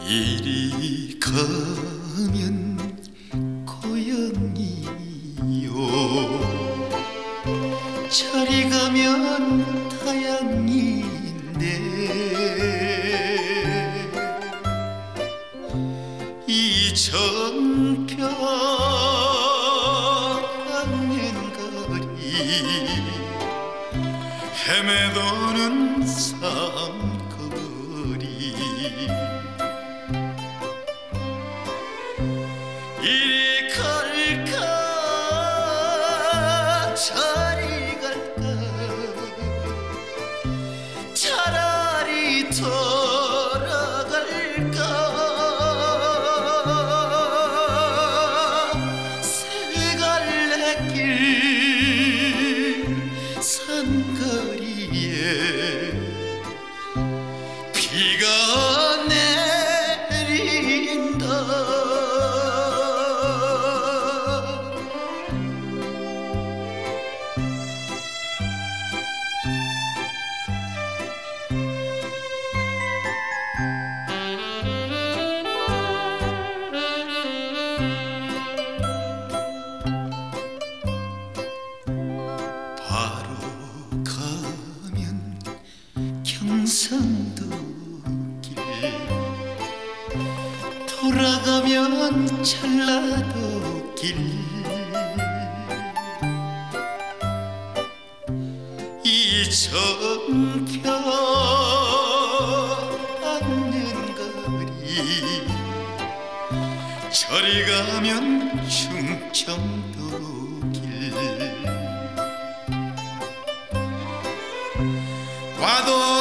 이리 가면 고향이요, 저리 가면 타향인데, 이 정평 안면거리 헤매도는 삶거리, 이리 갈까 저리 갈까 차라리 돌아갈까. 세 갈래 길 산거리에 비가 내린다. 바로 가면 경상도 길, 돌아가면 전라도 길, 이 정평 안면거리 저리 가면 충청도 길, 와도